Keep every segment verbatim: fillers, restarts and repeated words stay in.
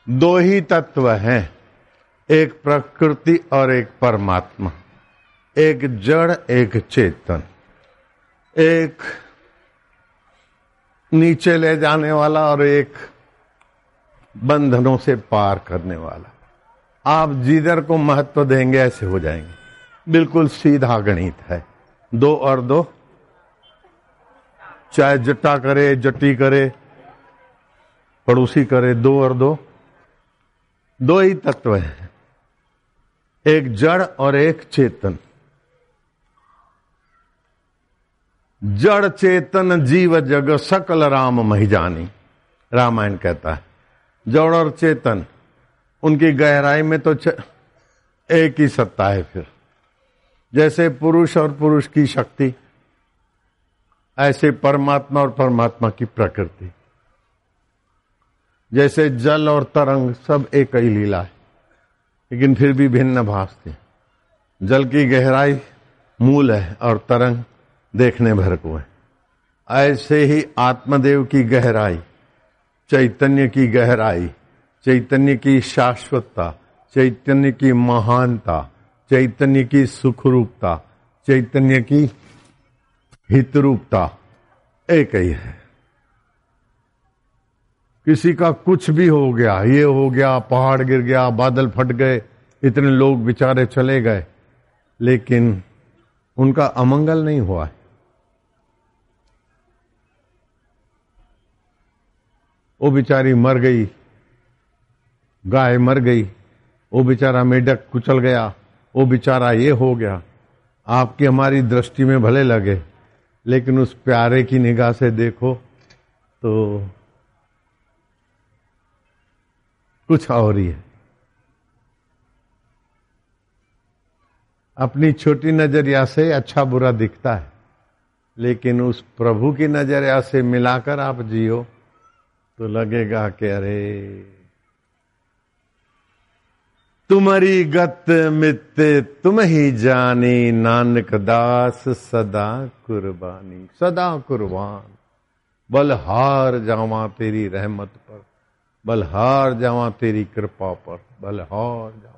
दो ही तत्व हैं, एक प्रकृति और एक परमात्मा, एक जड़ एक चेतन, एक नीचे ले जाने वाला और एक बंधनों से पार करने वाला। आप जिधर को महत्व देंगे ऐसे हो जाएंगे। बिल्कुल सीधा गणित है, दो और दो, चाहे जट्टा करे जट्टी करे पड़ोसी करे, दो और दो दो ही तत्व हैं, एक जड़ और एक चेतन। जड़ चेतन जीव जग सकल राम महि जानी, रामायण कहता है। जड़ और चेतन उनकी गहराई में तो एक ही सत्ता है। फिर जैसे पुरुष और पुरुष की शक्ति, ऐसे परमात्मा और परमात्मा की प्रकृति। जैसे जल और तरंग सब एक ही लीला है, लेकिन फिर भी भिन्न भासते। जल की गहराई मूल है और तरंग देखने भर को है। ऐसे ही आत्मदेव की गहराई, चैतन्य की गहराई, चैतन्य की शाश्वतता, चैतन्य की महानता, चैतन्य की सुखरूपता, चैतन्य की हितरूपता एक ही है। किसी का कुछ भी हो गया, ये हो गया, पहाड़ गिर गया, बादल फट गए, इतने लोग बेचारे चले गए, लेकिन उनका अमंगल नहीं हुआ है। वो बेचारी मर गई, गाय मर गई, वो बेचारा मेढक कुचल गया, वो बेचारा ये हो गया। आपकी हमारी दृष्टि में भले लगे, लेकिन उस प्यारे की निगाह से देखो तो कुछ और ही है। अपनी छोटी नजरिया से अच्छा बुरा दिखता है, लेकिन उस प्रभु की नजरिया से मिलाकर आप जियो तो लगेगा कि अरे तुम्हारी गत मित तुम ही जानी, नानक दास सदा कुर्बानी। सदा कुर्बान, बलहार जावा तेरी रहमत पर, बलहार जावा तेरी कृपा पर, बलहार जावा।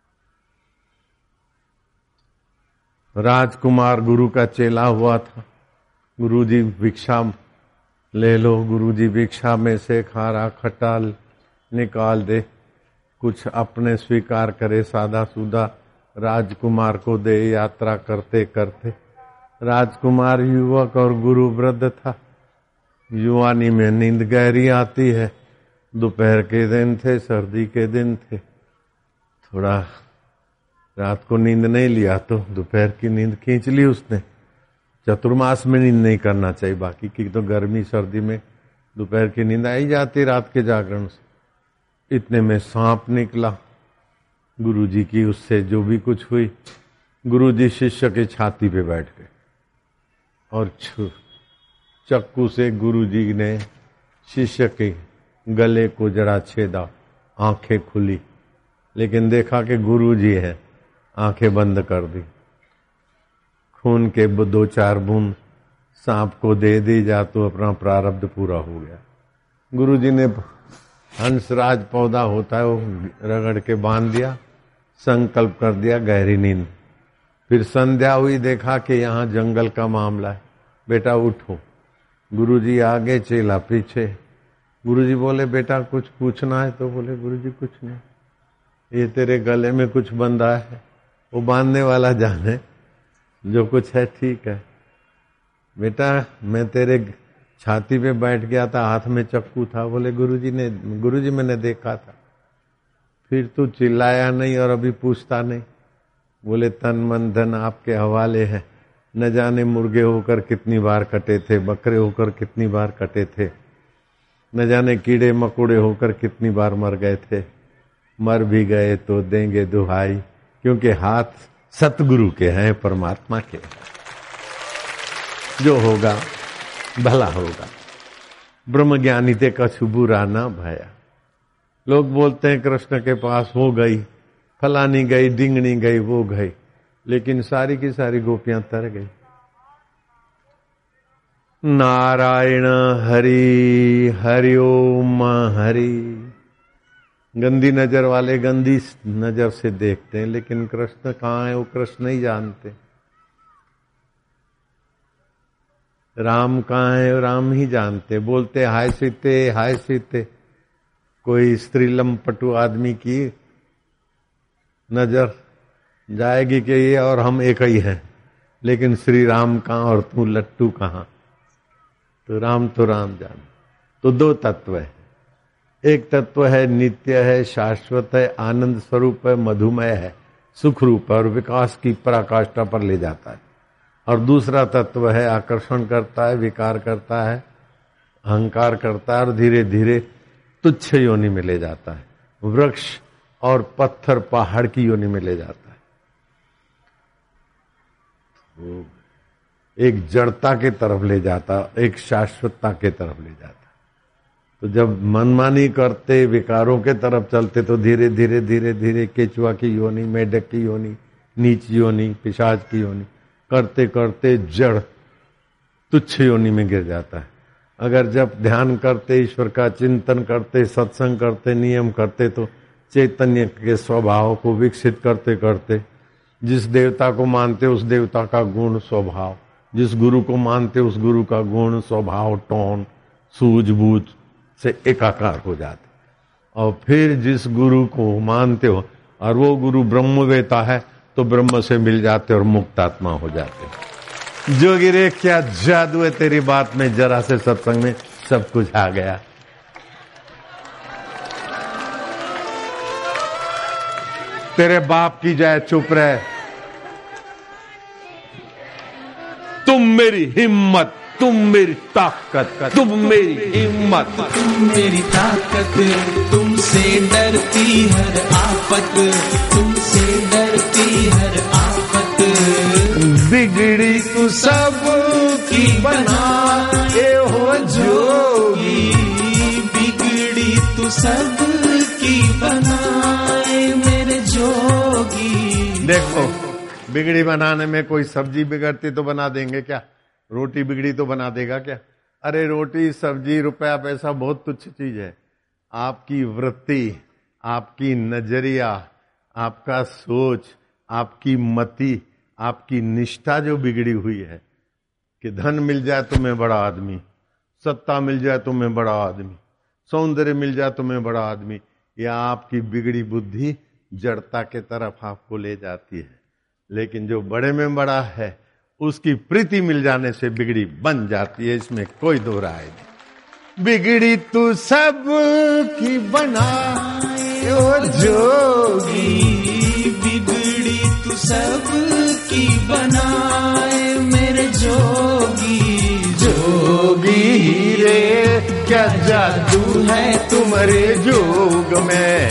राजकुमार गुरु का चेला हुआ था। गुरुजी भिक्षा ले लो, गुरुजी भिक्षा में से खारा खट्टा निकाल दे, कुछ अपने स्वीकार करे, सादा सूदा राजकुमार को दे। यात्रा करते करते राजकुमार युवक और गुरु वृद्ध था। युवानी में नींद गहरी आती है। दोपहर के दिन थे, सर्दी के दिन थे, थोड़ा रात को नींद नहीं लिया तो दोपहर की नींद खींच ली उसने। चतुर्मास में नींद नहीं करना चाहिए, बाकी की तो गर्मी सर्दी में दोपहर की नींद आई जाती रात के जागरण से। इतने में सांप निकला गुरुजी की, उससे जो भी कुछ हुई। गुरुजी शिष्य के छाती पे बैठ गए और चक्कू से गुरुजी ने शिष्य के गले को जरा छेदा। आंखें खुली, लेकिन देखा कि गुरुजी है, आंखें बंद कर दी। खून के दो चार बूंद सांप को दे दी जा तो अपना प्रारब्ध पूरा हो गया। गुरुजी ने हंसराज पौधा होता है वो रगड़ के बांध दिया, संकल्प कर दिया गहरी नींद। फिर संध्या हुई, देखा कि यहाँ जंगल का मामला है, बेटा उठो। गुरुजी आगे, चेला पीछे। गुरुजी बोले बेटा कुछ पूछना है? तो बोले गुरुजी कुछ नहीं, ये तेरे गले में कुछ बंधा है, वो बांधने वाला जाने, जो कुछ है ठीक है। बेटा मैं तेरे छाती पे बैठ गया था, हाथ में चक्कू था। बोले गुरुजी ने गुरुजी मैंने देखा था। फिर तू चिल्लाया नहीं और अभी पूछता नहीं। बोले तन मन धन आपके हवाले है, न जाने मुर्गे होकर कितनी बार कटे थे, बकरे होकर कितनी बार कटे थे, न जाने कीड़े मकोड़े होकर कितनी बार मर गए थे। मर भी गए तो देंगे दुहाई, क्योंकि हाथ सतगुरु के हैं, परमात्मा के। जो होगा भला होगा। ब्रह्म ज्ञानी ते कछु बुरा ना भया। लोग बोलते हैं कृष्ण के पास हो गई, फलानी गई, डिंगनी गई, वो गई, लेकिन सारी की सारी गोपियां तर गई। नारायण हरि हरि ओम हरि, गंदी नजर वाले गंदी नजर से देखते हैं, लेकिन कृष्ण कहाँ है वो कृष्ण नहीं जानते। राम कहाँ है राम ही जानते। बोलते हाय सीते हाय सीते, कोई स्त्री लंपटू आदमी की नजर जाएगी कि ये और हम एक ही हैं, लेकिन श्री राम कहाँ और तू लट्टू कहाँ। तो राम तो राम जान। तो दो तत्व है, एक तत्व है नित्य है, शाश्वत है, आनंद स्वरूप है, मधुमय है, सुख रूप है और विकास की पराकाष्ठा पर ले जाता है। और दूसरा तत्व है आकर्षण करता है, विकार करता है, अहंकार करता है और धीरे धीरे तुच्छ योनि में ले जाता है, वृक्ष और पत्थर पहाड़ की योनि में ले जाता है। तो एक जड़ता के तरफ ले जाता, एक शाश्वतता के तरफ ले जाता। तो जब मनमानी करते, विकारों के तरफ चलते, तो धीरे धीरे धीरे धीरे केचुआ की योनि, मेढक की योनि, नीच योनि, पिशाच की योनि करते करते जड़ तुच्छ योनि में गिर जाता है। अगर जब ध्यान करते, ईश्वर का चिंतन करते, सत्संग करते, नियम करते, तो चैतन्य के स्वभाव को विकसित करते करते जिस देवता को मानते उस देवता का गुण स्वभाव, जिस गुरु को मानते उस गुरु का गुण स्वभाव, टोन, सूझबूझ से एकाकार हो जाते। और फिर जिस गुरु को मानते हो और वो गुरु ब्रह्मवेता है, तो ब्रह्म से मिल जाते और मुक्त आत्मा हो जाते। जोगी रे क्या जादू है तेरी बात में, जरा से सत्संग में सब कुछ आ गया। तेरे बाप की जय, चुप रहे। तुम मेरी हिम्मत, तुम मेरी ताकत, तुम मेरी हिम्मत, तुम मेरी ताकत, तुमसे डरती हर आफत, तुमसे डरती हर आफत। बिगड़ी तू सब की बनाए हो जोगी, बिगड़ी तू सब की बनाए मेरे जोगी। देखो, बिगड़ी बनाने में कोई सब्जी बिगड़ती तो बना देंगे क्या? रोटी बिगड़ी तो बना देगा क्या? अरे रोटी, सब्जी, रुपया, पैसा बहुत तुच्छ चीज है। आपकी वृत्ति, आपकी नजरिया, आपका सोच, आपकी मति, आपकी निष्ठा जो बिगड़ी हुई है कि धन मिल जाए तो मैं बड़ा आदमी, सत्ता मिल जाए तो मैं बड़ा आदमी, सौंदर्य मिल जाए तो मैं बड़ा आदमी, या आपकी बिगड़ी बुद्धि जड़ता के तरफ आपको ले जाती है। लेकिन जो बड़े में बड़ा है उसकी प्रीति मिल जाने से बिगड़ी बन जाती है, इसमें कोई दो राय नहीं। बिगड़ी तू सब की बनाए ओ जोगी, बिगड़ी तू सब की बनाए मेरे जोगी। जोगी रे क्या जादू है तुम्हारे जोग में,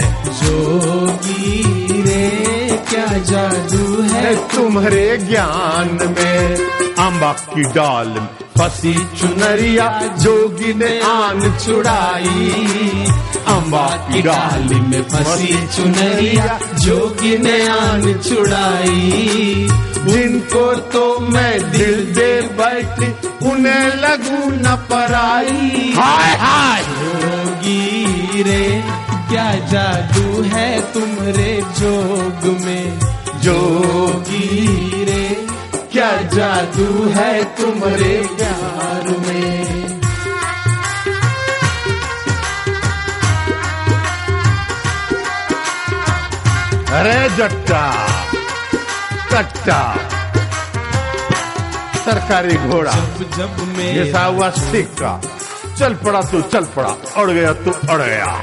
जोगी रे क्या जादू है तुम्हारे ज्ञान में। अम्बा की डाल फंसी चुनरिया जोगी ने आन छुड़ाई, अम्बा की डाली में फंसी चुनरिया जोगी ने आन छुड़ाई। जिनको तो मैं दिल दे बैठी उन्हें लगू न पराई। हाय हाय जोगी रे क्या जादू है तुम्हारे जोग में, जोगी रे क्या जादू है तुम्हारे प्यार में। अरे जट्टा कट्टा सरकारी घोड़ा, जब जब में जैसा हुआ सिक्का, चल पड़ा तू चल पड़ा, अड़ गया तू अड़ गया।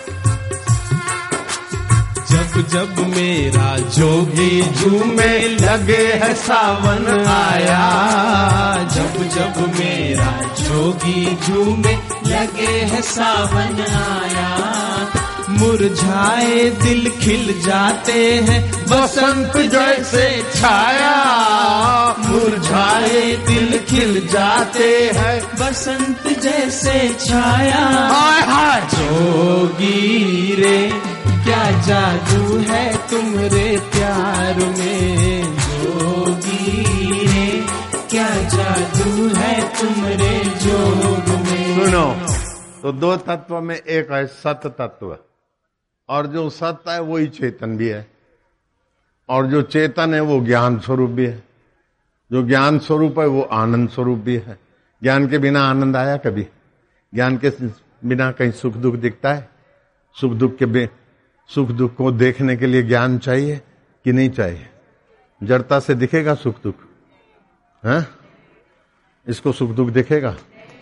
जब जब मेरा जोगी झूमे लगे है सावन आया, जब जब मेरा जोगी झूमे लगे है सावन आया। मुरझाए दिल खिल जाते हैं बसंत जैसे छाया, मुरझाए दिल खिल जाते हैं बसंत जैसे छाया। हाय हाय जोगी रे क्या जादू है तुम्हारे प्यार में, जोगी रे क्या जादू है तुम्हारे जोग में। सुनो, तो दो तत्व में एक है सत तत्व और जो सत्य है वही चेतन भी है, और जो चेतन है वो ज्ञान स्वरूप भी है, जो ज्ञान स्वरूप है वो आनंद स्वरूप भी है। ज्ञान के बिना आनंद आया कभी? ज्ञान के बिना कहीं सुख दुख दिखता है? सुख दुख के बे सुख दुख को देखने के लिए ज्ञान चाहिए कि नहीं चाहिए? जड़ता से दिखेगा सुख दुख? है? इसको सुख दुख दिखेगा?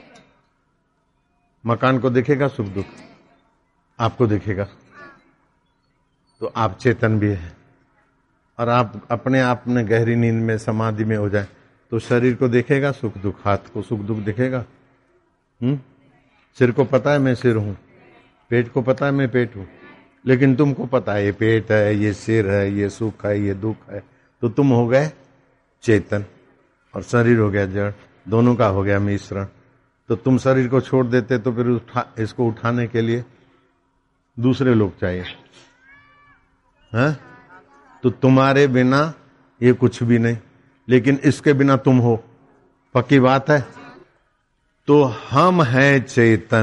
मकान को दिखेगा सुख दुख? आपको दिखेगा? तो आप चेतन भी है। और आप अपने आप में गहरी नींद में समाधि में हो जाए तो शरीर को दिखेगा सुख दुख, हाथ को सुख दुख दिखेगा? हम्म सिर को पता है मैं सिर हूं, पेट को पता है मैं पेट हूं, लेकिन तुमको पता है ये पेट है, ये सिर है, ये सुख है, ये दुख है, तो तुम हो गए चेतन और शरीर हो गया जड़, दोनों का हो गया मिश्रण। तो तुम शरीर को छोड़ देते तो फिर उठा, इसको उठाने के लिए दूसरे लोग चाहिए, हैं? तो तुम्हारे बिना ये कुछ भी नहीं, लेकिन इसके बिना तुम हो, पक्की बात है। तो हम हैं चेतन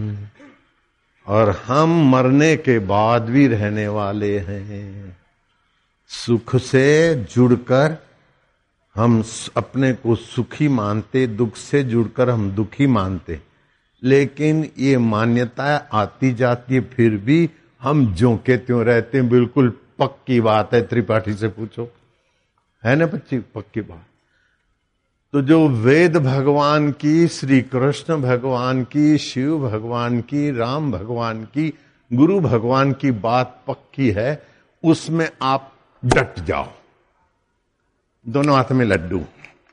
और हम मरने के बाद भी रहने वाले हैं। सुख से जुड़कर हम अपने को सुखी मानते, दुख से जुड़कर हम दुखी मानते, लेकिन ये मान्यता आती जाती है, फिर भी हम ज्यों के त्यों रहते हैं। बिल्कुल पक्की बात है, त्रिपाठी से पूछो, है ना बच्ची? पक्की बात। तो जो वेद भगवान की, श्री कृष्ण भगवान की, शिव भगवान की, राम भगवान की, गुरु भगवान की बात पक्की है, उसमें आप डट जाओ। दोनों हाथ में लड्डू।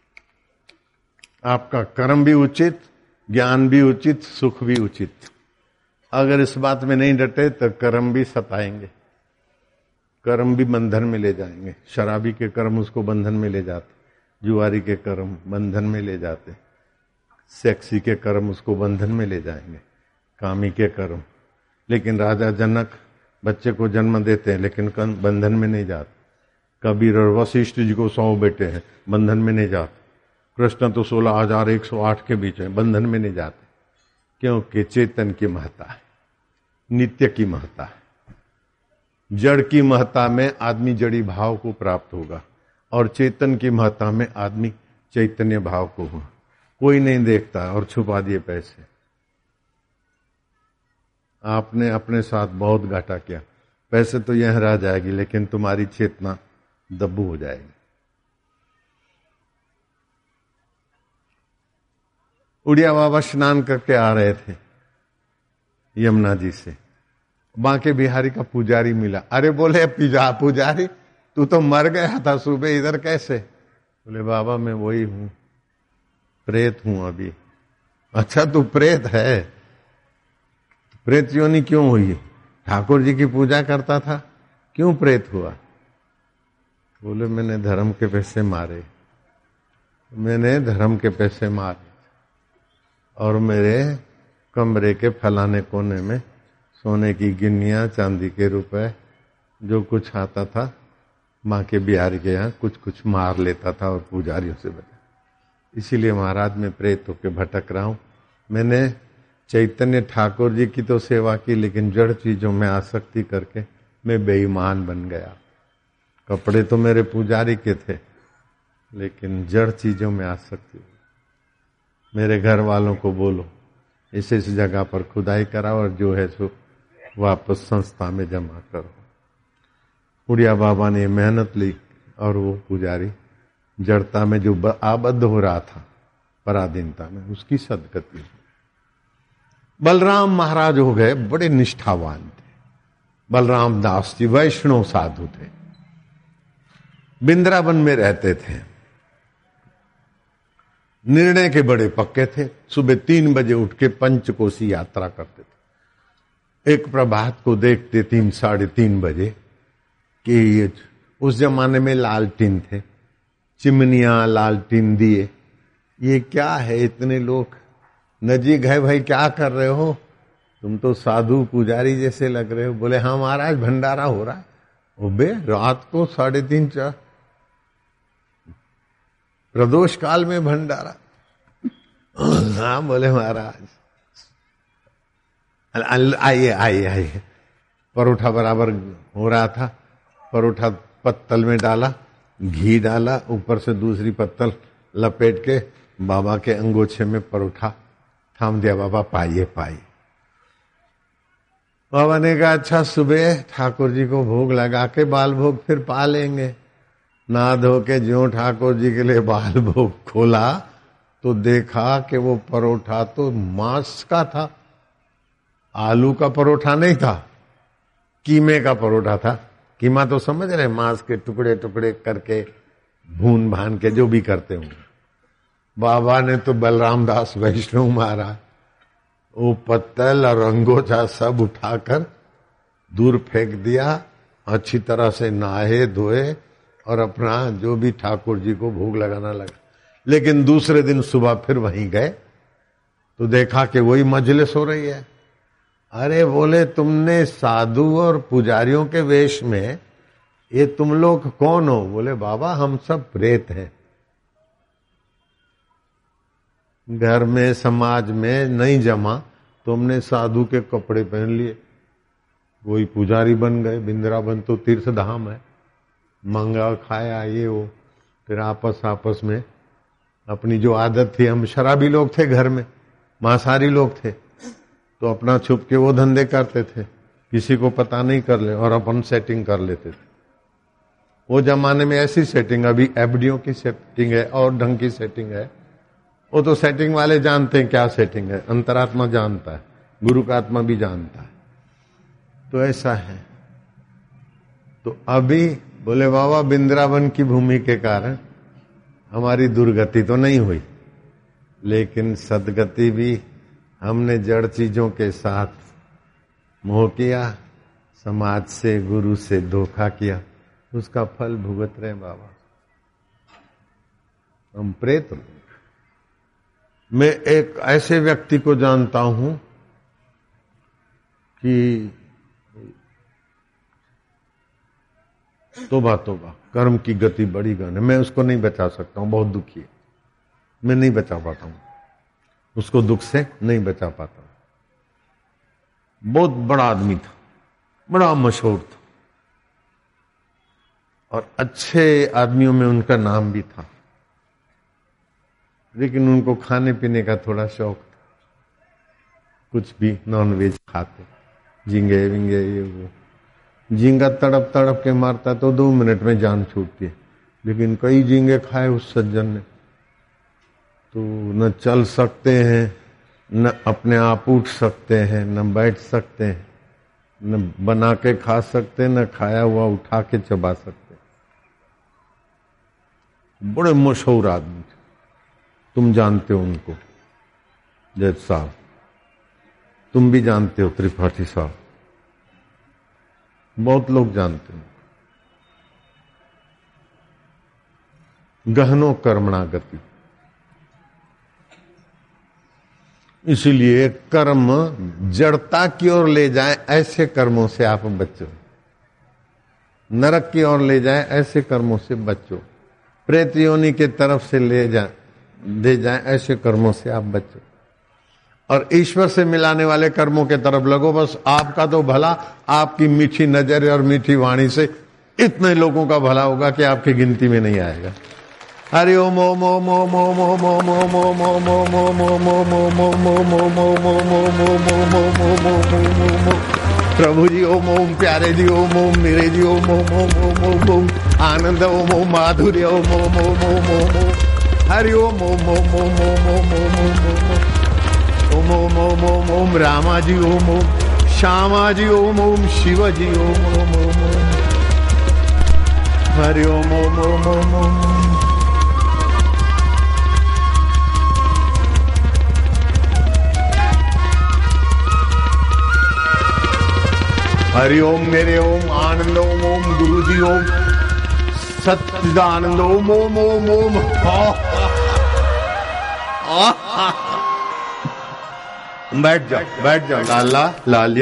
आपका कर्म भी उचित, ज्ञान भी उचित, सुख भी उचित। अगर इस बात में नहीं डटे तो कर्म भी सताएंगे, कर्म भी बंधन में ले जाएंगे। शराबी के कर्म उसको बंधन में ले जाते, जुआरी के कर्म बंधन में ले जाते, सेक्सी के कर्म उसको बंधन में ले जाएंगे, कामी के कर्म। लेकिन राजा जनक बच्चे को जन्म देते हैं लेकिन बंधन में नहीं जाते। कबीर और वशिष्ठ जी को सौ बेटे हैं, बंधन में नहीं जाते। कृष्ण तो सोलह हजार एक सौ आठ के बीच है, बंधन में नहीं जाते, क्योंकि चेतन की महत्ता है, नित्य की महत्ता है। जड़ की महत्ता में आदमी जड़ी भाव को प्राप्त होगा और चेतन की महत्ता में आदमी चैतन्य भाव को होगा। कोई नहीं देखता और छुपा दिए पैसे। आपने अपने साथ बहुत घाटा किया, पैसे तो यह रह जाएगी लेकिन तुम्हारी चेतना दब्बू हो जाएगी। उड़िया बाबा स्नान करके आ रहे थे यमुना जी से, बांके बिहारी का पुजारी मिला। अरे बोले पूजा पुजारी तू तो मर गया था सुबह, इधर कैसे? बोले बाबा मैं वही हूं, प्रेत हूं अभी। अच्छा तू प्रेत है? प्रेत योनि क्यों हुई? ठाकुर जी की पूजा करता था, क्यों प्रेत हुआ? बोले मैंने धर्म के पैसे मारे, मैंने धर्म के पैसे मारे और मेरे कमरे के फलाने कोने में सोने की गिन्नियां, चांदी के रुपए, जो कुछ आता था माँ के बिहारी के यहाँ कुछ कुछ मार लेता था और पुजारियों से बचा। इसीलिए महाराज मैं प्रेत होकर भटक रहा हूं। मैंने चैतन्य ठाकुर जी की तो सेवा की, लेकिन जड़ चीजों में आसक्ति करके मैं बेईमान बन गया। कपड़े तो मेरे पुजारी के थे, लेकिन जड़ चीजों में आसक्ति। मेरे घर वालों को बोलो इस इस जगह पर खुदाई कराओ और जो है सो वापस संस्था में जमा करो। उड़िया बाबा ने मेहनत ली और वो पुजारी जड़ता में जो आबद्ध हो रहा था पराधीनता में, उसकी सदगति। बलराम महाराज हो गए, बड़े निष्ठावान थे। बलराम दास जी वैष्णव साधु थे, वृंदावन में रहते थे, निर्णय के बड़े पक्के थे। सुबह तीन बजे उठ के पंचकोशी यात्रा करते थे। एक प्रभात को देखते तीन साढ़े तीन बजे कि ये उस जमाने में लालटीन थे, चिमनियां, लालटीन दिए। ये क्या है, इतने लोग नजीक है भाई, क्या कर रहे हो? तुम तो साधु पुजारी जैसे लग रहे हो। बोले हाँ महाराज भंडारा हो रहा है। ओ बे रात को साढ़े तीन चार प्रदोष काल में भंडारा? हाँ बोले महाराज। आइए आइए आइए। परोठा बराबर हो रहा था, परोठा पत्तल में डाला, घी डाला, ऊपर से दूसरी पत्तल लपेट के बाबा के अंगोछे में परोठा थाम दिया। बाबा पाइए पाइए। बाबा ने कहा अच्छा सुबह ठाकुर जी को भोग लगा के बाल भोग फिर पा लेंगे। नहा धो के ज्यों ठाकुर जी के लिए बाल भोग खोला तो देखा कि वो परोठा तो मांस का था, आलू का परोठा नहीं था, कीमे का परोठा था। कीमा तो समझ रहे, मांस के टुकड़े टुकड़े करके भून भान के जो भी करते होंगे। बाबा ने तो बलराम दास वैष्णव मारा, वो पत्तल और अंगोछा सब उठाकर दूर फेंक दिया, अच्छी तरह से नहाए धोए और अपना जो भी ठाकुर जी को भोग लगाना लगा। लेकिन दूसरे दिन सुबह फिर वहीं गए तो देखा कि वही मजलिस हो रही है। अरे बोले तुमने साधु और पुजारियों के वेश में, ये तुम लोग कौन हो? बोले बाबा हम सब प्रेत हैं। घर में समाज में नहीं जमा तो हमने साधु के कपड़े पहन लिए, वही पुजारी बन गए। बिंद्रावन तो तीर्थ धाम है, मंगा खाया ये वो। फिर आपस आपस में अपनी जो आदत थी, हम शराबी लोग थे, घर में मांसाहारी लोग थे, तो अपना छुप के वो धंधे करते थे, किसी को पता नहीं कर ले, और अपन सेटिंग कर लेते थे। वो जमाने में ऐसी सेटिंग, अभी एफडीओ की सेटिंग है और ढंग की सेटिंग है। वो तो सेटिंग वाले जानते हैं क्या सेटिंग है, अंतरात्मा जानता है, गुरु का आत्मा भी जानता है। तो ऐसा है। तो अभी बोले बाबा बिंद्रावन की भूमि के कारण हमारी दुर्गति तो नहीं हुई, लेकिन सदगति भी, हमने जड़ चीजों के साथ मोह किया, समाज से गुरु से धोखा किया, उसका फल भुगत रहे बाबा। हम प्रेत लोग। मैं एक ऐसे व्यक्ति को जानता हूं कि तोबा तोबा कर्म की गति बड़ी गन है, मैं उसको नहीं बचा सकता हूं, बहुत दुखी है, मैं नहीं बचा पाता हूं उसको, दुख से नहीं बचा पाता। बहुत बड़ा आदमी था, बड़ा मशहूर था, और अच्छे आदमियों में उनका नाम भी था, लेकिन उनको खाने पीने का थोड़ा शौक था, कुछ भी नॉन वेज खाते, झींगे विंगे ये वो। झींगा तड़प तड़प के मारता तो दो मिनट में जान छूटती है, लेकिन कई झींगे खाए उस सज्जन ने, तो न चल सकते हैं, न अपने आप उठ सकते हैं, न बैठ सकते हैं, न बना के खा सकते, न खाया हुआ उठा के चबा सकते। बड़े मशहूर आदमी थे, तुम जानते हो उनको, जज साहब, तुम भी जानते हो त्रिपाठी साहब, बहुत लोग जानते हो। गहनो कर्मणा गति, इसीलिए कर्म जड़ता की ओर ले जाए ऐसे कर्मों से आप बचो, नरक की ओर ले जाए ऐसे कर्मों से बचो, प्रेत योनि के तरफ से ले जाए दे जाए ऐसे कर्मों से आप बचो, और ईश्वर से मिलाने वाले कर्मों के तरफ लगो। बस आपका तो भला आपकी मीठी नजर और मीठी वाणी से इतने लोगों का भला होगा कि आपकी गिनती में नहीं आएगा। हरि ओम ओम ओम ओम ओम ओम ओम ओम ओम ओम ओम ओम ओम ओम ओम ओम ओम ओम ओम। प्रभु जी ओम ओम, प्यारे जी ओम ओम, मेरे जी ओम ओम ओम ओम ओम ओम, आनंद ओम ओम, माधुर्य ओम ओम ओम ओम ओम, हरि ओम ओम ओम ओम ओम ओम ओम ओम ओम ओम ओम ओम, रामा जी ओम ओम, श्यामा जी ओम ओम, शिव जी ओम ओम ओम ओम, हरि ओम ओम ओम ओम ओम। हरि ओम, मेरे ओम, आनंद ओम ओम, गुरु जी ओम, सच्चिदानंद ओम ओम ओम ओम। बैठ जाओ बैठ जाओ, लाला लालिया।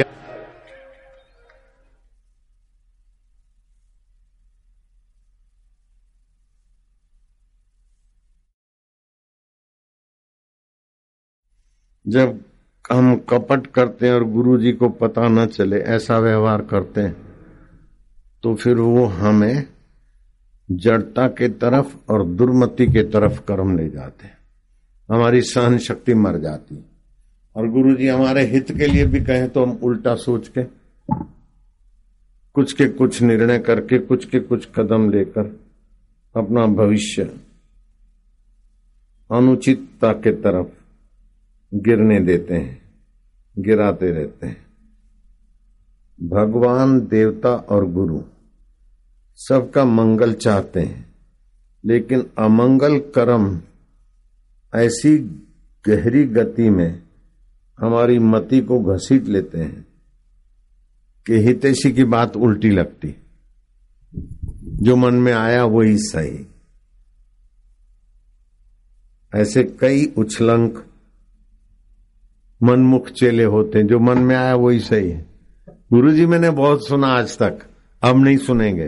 जब हम कपट करते हैं और गुरु जी को पता न चले ऐसा व्यवहार करते हैं, तो फिर वो हमें जड़ता के तरफ और दुर्मति के तरफ कर्म ले जाते हैं, हमारी सहन शक्ति मर जाती। और गुरु जी हमारे हित के लिए भी कहें तो हम उल्टा सोच के कुछ के कुछ निर्णय करके कुछ के कुछ कदम लेकर अपना भविष्य अनुचितता के तरफ गिरने देते हैं, गिराते रहते हैं। भगवान, देवता और गुरु सबका मंगल चाहते हैं, लेकिन अमंगल कर्म ऐसी गहरी गति में हमारी मति को घसीट लेते हैं कि हितैषी की बात उल्टी लगती, जो मन में आया वही सही। ऐसे कई उछलंक मनमुख चेले होते हैं, जो मन में आया वही सही है। गुरुजी मैंने बहुत सुना आज तक, अब नहीं सुनेंगे।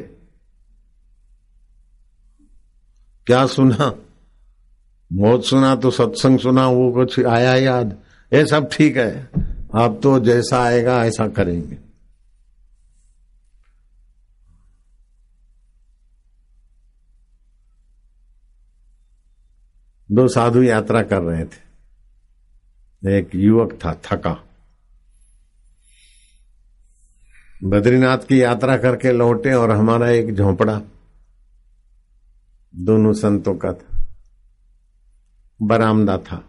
क्या सुना? बहुत सुना तो सत्संग सुना, वो कुछ आया याद, ये सब ठीक है, आप तो जैसा आएगा ऐसा करेंगे। दो साधु यात्रा कर रहे थे। एक युवक था, थका, बद्रीनाथ की यात्रा करके लौटे और हमारा एक झोंपड़ा दोनों संतों का था, बरामदा था।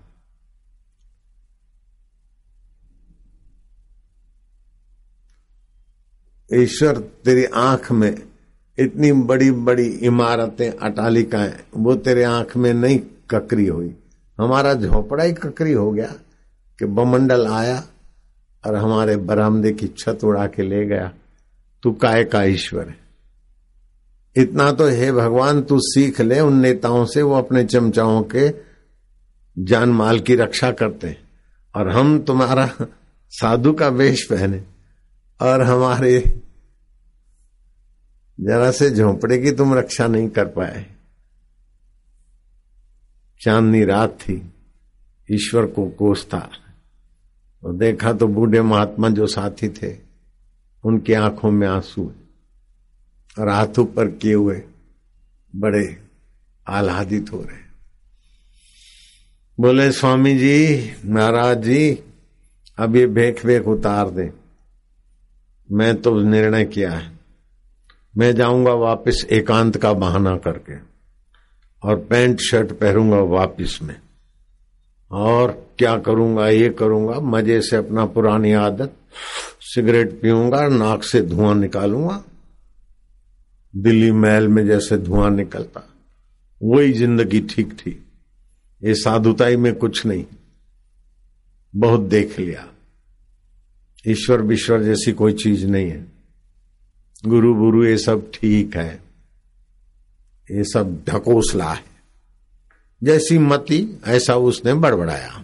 ईश्वर तेरी आंख में इतनी बड़ी बड़ी इमारतें, अटालिकाएं, वो तेरे आंख में नहीं ककरी हुई। हमारा झोपड़ा ही ककरी हो गया कि बमंडल आया और हमारे बरामदे की छत उड़ा के ले गया। तू काय का ईश्वर है। इतना तो हे भगवान तू सीख ले उन नेताओं से, वो अपने चमचाओं के जान माल की रक्षा करते हैं, और हम तुम्हारा साधु का वेश पहने और हमारे जरा से झोंपड़े की तुम रक्षा नहीं कर पाए। चांदनी रात थी, ईश्वर को कोसता, और देखा तो बूढ़े महात्मा जो साथी थे उनकी आंखों में आंसू और हाथ ऊपर किए हुए बड़े आह्लादित हो रहे। बोले स्वामी जी, महाराज जी, अब ये भेख भेख उतार दे। मैं तो निर्णय किया है, मैं जाऊंगा वापस एकांत का बहाना करके और पैंट शर्ट पहनूंगा वापस में, और क्या करूंगा, ये करूंगा मजे से अपना पुरानी आदत, सिगरेट पीऊंगा, नाक से धुआं निकालूंगा, दिल्ली महल में जैसे धुआं निकलता, वही जिंदगी ठीक थी। ये साधुताई में कुछ नहीं, बहुत देख लिया। ईश्वर विश्वर जैसी कोई चीज नहीं है, गुरु गुरु ये सब ठीक है, ये सब ढकोसला है। जैसी मति ऐसा उसने बड़बड़ाया।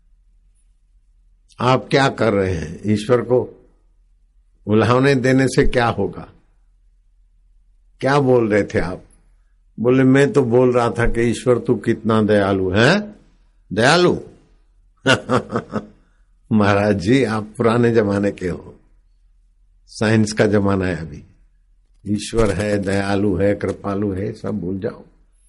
आप क्या कर रहे हैं? ईश्वर को उल्हाने देने से क्या होगा? क्या बोल रहे थे आप? बोले मैं तो बोल रहा था कि ईश्वर तू कितना दयालु है। दयालु? महाराज जी आप पुराने जमाने के हो, साइंस का जमाना है अभी। ईश्वर है, दयालु है, कृपालु है, सब भूल जाओ।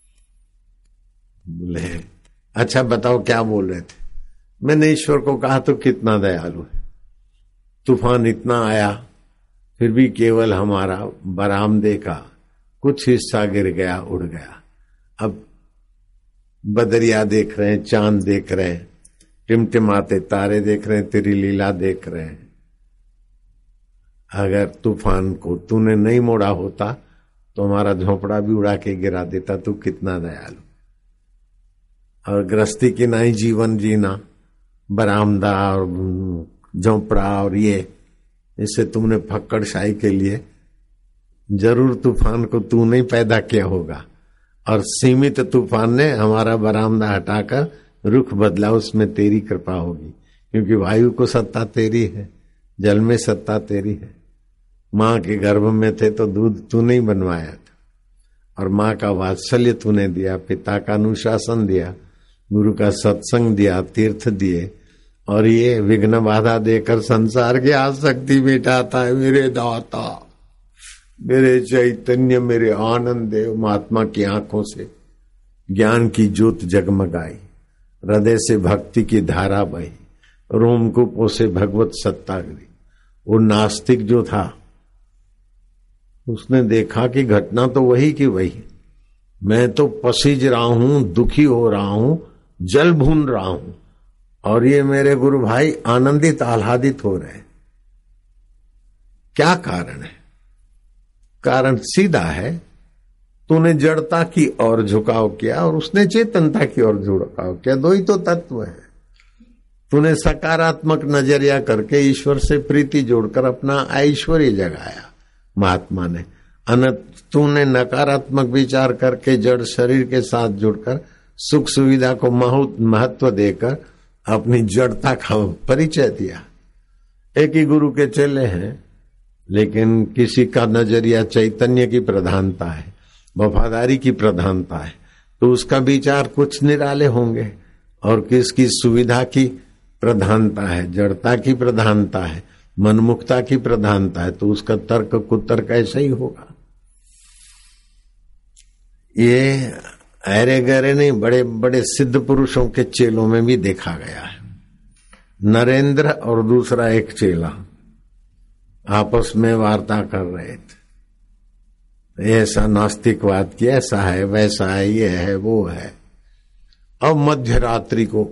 बोले अच्छा बताओ क्या बोल रहे थे? मैंने ईश्वर को कहा तो कितना दयालु है, तूफान इतना आया फिर भी केवल हमारा बरामदे का कुछ हिस्सा गिर गया, उड़ गया। अब बदरिया देख रहे हैं, चांद देख रहे हैं, टिमटिमाते तारे देख रहे हैं, तेरी लीला देख रहे हैं। अगर तूफान को तूने नहीं मोड़ा होता तो हमारा झोपड़ा भी उड़ा के गिरा देता। तू कितना दयालु। और गृहस्थी की नहीं जीवन जीना, बरामदा और झोपड़ा और ये, इससे तुमने फक्कड़शाही के लिए जरूर तूफान को तू नहीं पैदा किया होगा, और सीमित तूफान ने हमारा बरामदा हटाकर रुख बदला, उसमें तेरी कृपा होगी। क्योंकि वायु को सत्ता तेरी है, जल में सत्ता तेरी है। माँ के गर्भ में थे तो दूध तू नहीं बनवाया था, और माँ का वात्सल्य तूने दिया, पिता का अनुशासन दिया, गुरु का सत्संग दिया, तीर्थ दिए, और ये विघ्न बाधा देकर संसार की आसक्ति मिटाता है। मेरे दाता, मेरे चैतन्य, मेरे आनंद देव। महात्मा की आंखों से ज्ञान की ज्योत जगमगाई, हृदय से भक्ति की धारा बही, रोमकूपों से भगवत सत्ता गिरी। वो नास्तिक जो था उसने देखा कि घटना तो वही की वही, मैं तो पसीज रहा हूं, दुखी हो रहा हूं, जल भून रहा हूं, और ये मेरे गुरु भाई आनंदित आह्लादित हो रहे। क्या कारण है? कारण सीधा है, तूने जड़ता की ओर झुकाव किया और उसने चेतनता की ओर झुकाव किया। दो ही तो तत्व है। तूने सकारात्मक नजरिया करके ईश्वर से प्रीति जोड़कर अपना ऐश्वर्य जगाया महात्मा ने। अनंत तूने नकारात्मक विचार करके जड़ शरीर के साथ जुड़कर सुख सुविधा को महत्व देकर अपनी जड़ता का परिचय दिया। एक ही गुरु के चेले हैं, लेकिन किसी का नजरिया चैतन्य की प्रधानता है, वफादारी की प्रधानता है, तो उसका विचार कुछ निराले होंगे। और किसकी सुविधा की प्रधानता है, जड़ता की प्रधानता है, मनमुखता की प्रधानता है, तो उसका तर्क कुतर्क ऐसा ही होगा। ये अरे गहरे नहीं, बड़े बड़े सिद्ध पुरुषों के चेलों में भी देखा गया है। नरेंद्र और दूसरा एक चेला आपस में वार्ता कर रहे थे। ऐसा नास्तिकवाद की, ऐसा है, वैसा है, ये है, वो है। अब मध्य रात्रि को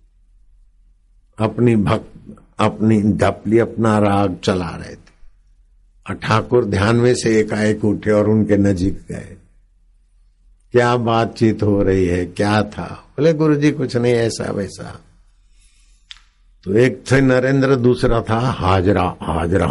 अपनी भक्त अपनी ढपली अपना राग चला रहे थे, और ठाकुर ध्यान में से एकाएक उठे और उनके नजीक गए। क्या बातचीत हो रही है, क्या था? बोले गुरुजी कुछ नहीं, ऐसा वैसा। तो एक थे नरेंद्र, दूसरा था हाजरा। हाजरा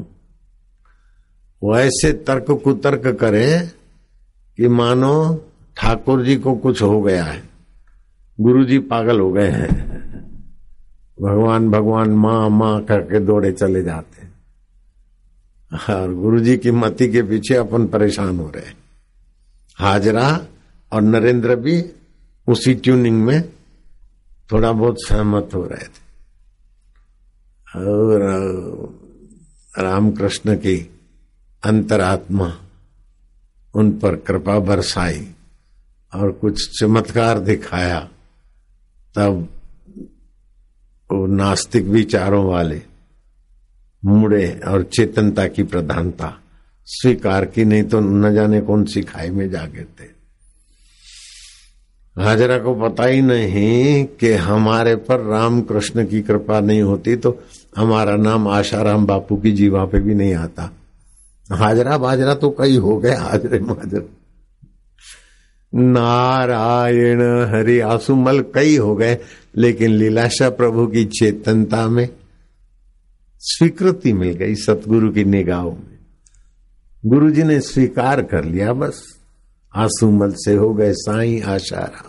वो ऐसे तर्क कुतर्क करे कि मानो ठाकुर जी को कुछ हो गया है, गुरुजी पागल हो गए हैं, भगवान भगवान माँ माँ करके दौड़े चले जाते, और गुरुजी की मति के पीछे अपन परेशान हो रहे। हाजरा और नरेंद्र भी उसी ट्यूनिंग में थोड़ा बहुत सहमत हो रहे थे। और रामकृष्ण की अंतरात्मा उन पर कृपा बरसाई और कुछ चमत्कार दिखाया। तब वो नास्तिक विचारों वाले मुड़े और चेतनता की प्रधानता स्वीकार की, नहीं तो न जाने कौन सी खाई में जा गिरते। हाजरा को पता ही नहीं कि हमारे पर रामकृष्ण की कृपा नहीं होती तो हमारा नाम आशाराम बापू की जीवा पे भी नहीं आता। हाजरा बाजरा तो कई हो गए, हाजरे माजरे नारायण हरि आसुमल कई हो गए, लेकिन लीलाशाह प्रभु की चेतनता में स्वीकृति मिल गई सतगुरु की निगाहों में। गुरुजी ने स्वीकार कर लिया, बस आसुमल से हो गए साईं आशाराम।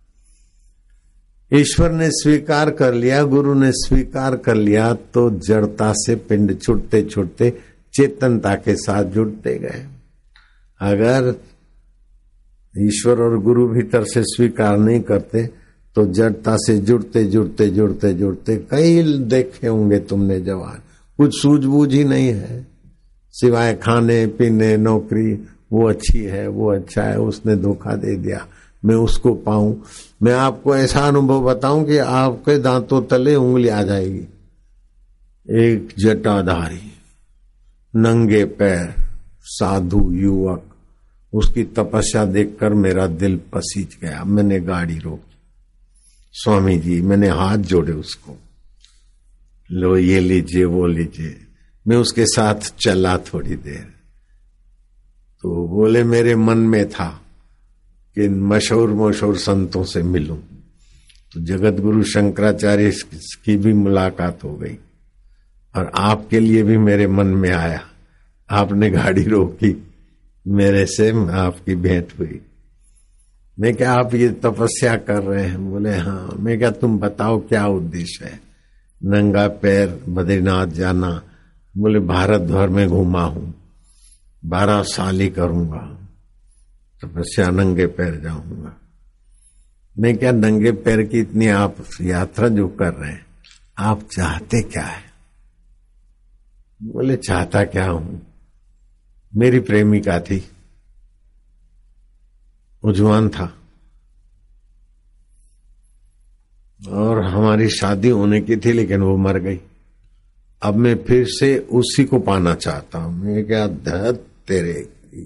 ईश्वर ने स्वीकार कर लिया, गुरु ने स्वीकार कर लिया, तो जड़ता से पिंड छुटते छुटते चेतनता के साथ जुड़ते गए। अगर ईश्वर और गुरु भीतर से स्वीकार नहीं करते तो जड़ता से जुड़ते जुड़ते जुड़ते जुड़ते कई देखे होंगे तुमने जवान, कुछ सूझबूझ ही नहीं है सिवाय खाने पीने नौकरी, वो अच्छी है, वो अच्छा है, उसने धोखा दे दिया, मैं उसको पाऊं। मैं आपको ऐसा अनुभव बताऊं कि आपके दांतों तले उंगली आ जाएगी। एक जटाधारी नंगे पैर साधु युवक, उसकी तपस्या देखकर मेरा दिल पसीज गया। मैंने गाड़ी रोकी, स्वामी जी मैंने हाथ जोड़े उसको, लो ये लीजिए वो लीजिए। मैं उसके साथ चला थोड़ी देर, तो बोले मेरे मन में था कि मशहूर मशहूर संतों से मिलूं। तो जगत गुरु शंकराचार्य की भी मुलाकात हो गई और आपके लिए भी मेरे मन में आया। आपने गाड़ी रोकी, मेरे से आपकी भेंट हुई। मैं क्या आप ये तपस्या कर रहे हैं? बोले हाँ। मैं क्या तुम बताओ क्या उद्देश्य है? नंगा पैर बद्रीनाथ जाना। बोले भारत भर में घूमा हूं, बारह साल ही करूंगा तपस्या, नंगे पैर जाऊंगा। मैं क्या नंगे पैर की इतनी आप यात्रा जो कर रहे हैं, आप चाहते क्या है? बोले चाहता क्या हूं, मेरी प्रेमिका थी, उजवान था और हमारी शादी होने की थी, लेकिन वो मर गई। अब मैं फिर से उसी को पाना चाहता हूं। मैं क्या धत तेरे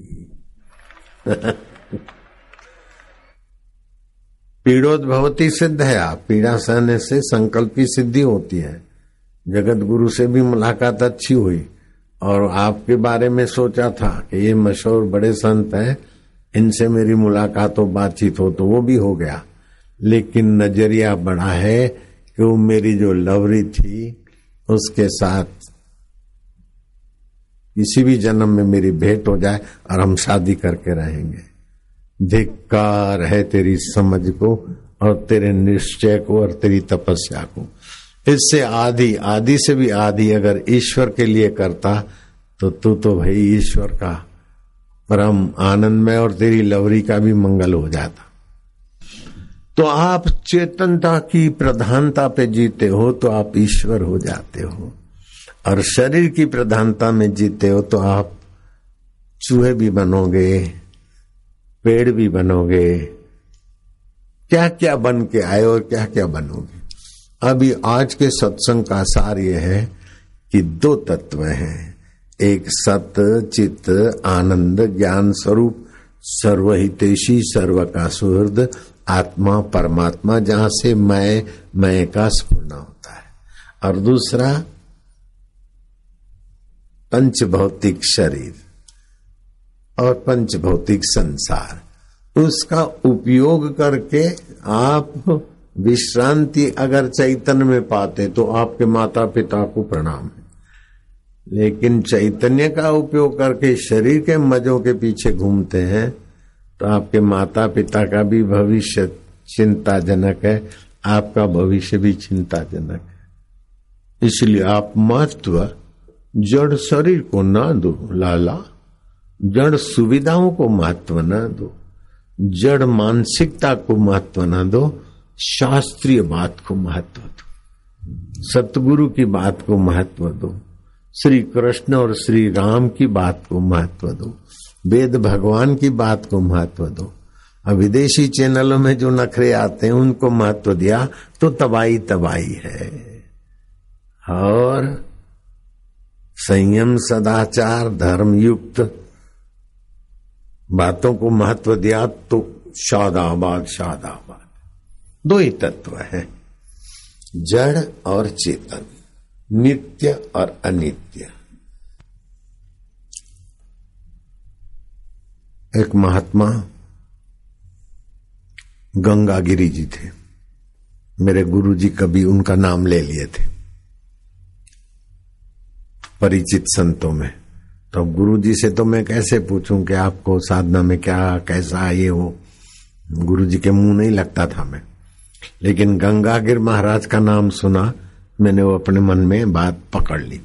पीड़ोद्भवती सिद्ध है। आप पीड़ा सहने से संकल्प की सिद्धि होती है। जगत गुरु से भी मुलाकात अच्छी हुई और आपके बारे में सोचा था कि ये मशहूर बड़े संत हैं, इनसे मेरी मुलाकात हो, बातचीत हो, तो वो भी हो गया। लेकिन नजरिया बड़ा है कि वो मेरी जो लवरी थी उसके साथ किसी भी जन्म में मेरी भेंट हो जाए और हम शादी करके रहेंगे। धिक्कार है तेरी समझ को और तेरे निश्चय को और तेरी तपस्या को। इससे आदि आदि से भी आदि अगर ईश्वर के लिए करता तो तू तो भाई ईश्वर का परम आनंद में और तेरी लवरी का भी मंगल हो जाता। तो आप चेतनता की प्रधानता पे जीते हो तो आप ईश्वर हो जाते हो, और शरीर की प्रधानता में जीते हो तो आप चूहे भी बनोगे, पेड़ भी बनोगे, क्या क्या बन के आए और क्या क्या बनोगे। अभी आज के सत्संग का सार ये है कि दो तत्व हैं, एक सत चित आनंद ज्ञान स्वरूप सर्वहितेशी सर्व का सुहृद आत्मा परमात्मा, जहां से मैं मैं का स्फुरना होता है, और दूसरा पंच भौतिक शरीर और पंच भौतिक संसार। उसका उपयोग करके आप विश्रांति अगर चैतन्य में पाते तो आपके माता पिता को प्रणाम है, लेकिन चैतन्य का उपयोग करके शरीर के मजों के पीछे घूमते हैं तो आपके माता पिता का भी भविष्य चिंताजनक है, आपका भविष्य भी चिंताजनक है। इसलिए आप महत्व जड़ शरीर को ना दो लाला, जड़ सुविधाओं को महत्व ना दो, जड़ मानसिकता को महत्व ना दो, शास्त्रीय बात को महत्व दो, सतगुरु की बात को महत्व दो, श्री कृष्ण और श्री राम की बात को महत्व दो, वेद भगवान की बात को महत्व दो। अब विदेशी चैनलों में जो नखरे आते हैं उनको महत्व दिया तो तबाही तबाही है। और संयम सदाचार धर्म युक्त बातों को महत्व दिया तो शादाबाद शादाबाद। दो ही तत्व है, जड़ और चेतन, नित्य और अनित्य। एक महात्मा गंगागिरी जी थे, मेरे गुरुजी कभी उनका नाम ले लिए थे परिचित संतों में। तो गुरुजी से तो मैं कैसे पूछूं कि आपको साधना में क्या कैसा ये हो, गुरुजी के मुंह नहीं लगता था मैं। लेकिन गंगागिर महाराज का नाम सुना, मैंने वो अपने मन में बात पकड़ ली।